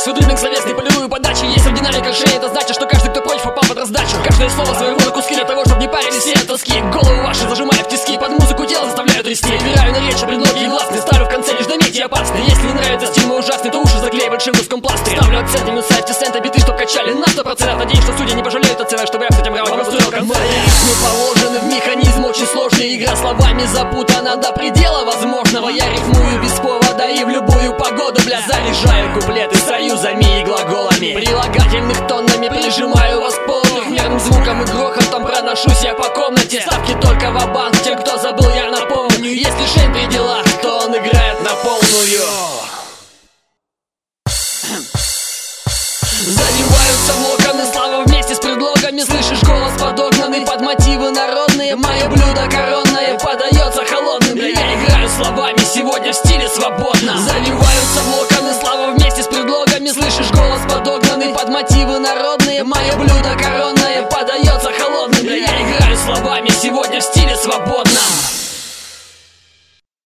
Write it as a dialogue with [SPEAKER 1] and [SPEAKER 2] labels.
[SPEAKER 1] свой дубинг словесный, полевую подачу. Если в динамиках шеи, это значит, что каждый, кто против, попал под раздачу. Каждое слово своего на куски для того, чтобы не парились все от тоски. Голову ваши зажимаю в тиски, под музыку тело заставляю трясти. Убираю на речь, предлоги и гласные, ставлю в конце лишь заметьте опасный. Если не нравится стиль мой ужасный, то уши заклею большим куском пластыря. Ставлю акцент, минус сайт, цента, биты, чтоб качали на 100%. Надеюсь, что судьи не пожалеют от цены, чтобы я с этим раунде устроил концерт. Мои ритмы положены в механизм очень сложный. Игра словами запутана до предела возможного. Я рифмую без повода и в любую погоду, бля, заряжаю куплеты союзами и глаголами, прилагательных тоннами прижимаю вас полных мерным звуком и грохотом проношусь я по комнате. Ставки только ва-банк, тем, кто забыл, я напомню. Если Шейн при делах, то он играет на полную. Заливаются в локоны слова вместе с предлогами. Слышишь голос подогнанный под мотивы народные. Мое блюдо коронное подается холодным. Да я играю словами сегодня в стиле свободно. Заливаются в локоны слова вместе с предлогами. Слышишь голос подогнанный под мотивы народные. Мое блюдо коронное подается холодным. Да я играю словами сегодня в стиле свободно.